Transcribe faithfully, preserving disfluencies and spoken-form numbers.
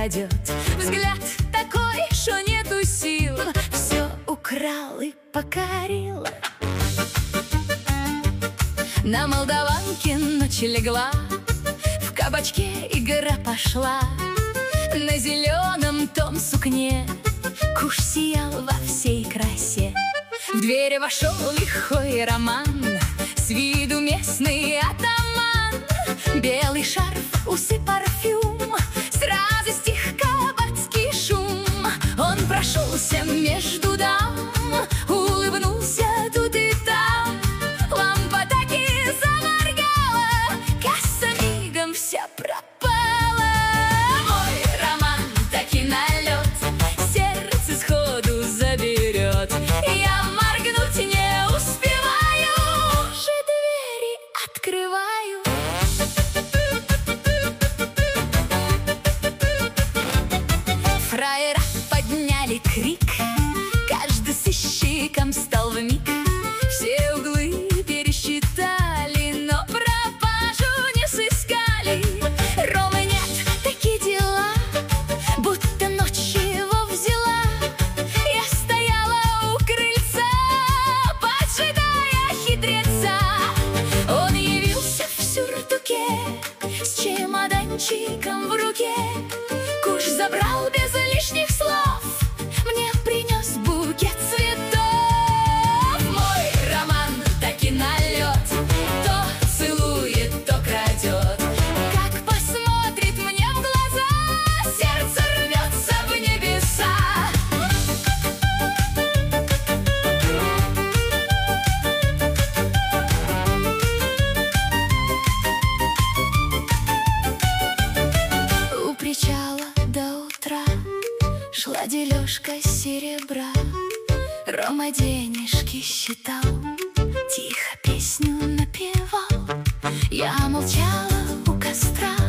крадет. Взгляд такой, что нету сил, все украл и покорил. На молдаванке ночь легла, в кабачке игра пошла. На зеленом том сукне куш сиял во всей красе. В дверь вошел лихой роман, с виду местный атаман. Белый шарф, усы, парфюм, сразу стих кабацкий шум. Он прошелся между дам, улыбнулся тут и там. Лампа таки заморгала, касса мигом вся пропала. Мой роман таки налет, сердце сходу заберет. Я моргнуть не успеваю, уже двери открываю. Фраера подняли крик, каждый сыщиком стал вмиг. Все углы пересчитали, но пропажу не сыскали. Ромы нет, такие дела, будто ночь его взяла. Я стояла у крыльца, поджидая хитреца. Он явился в сюртуке, с чемоданчиком в руке. Куш забрал без лишних слов, мне принес букет цветов. Мой роман таки налет, то целует, то крадет. Как посмотрит мне в глаза, сердце рвется в небеса. У причала до утра шла дележка серебра. Рома денежки считал, тихо песню напевал. Я молчала у костра,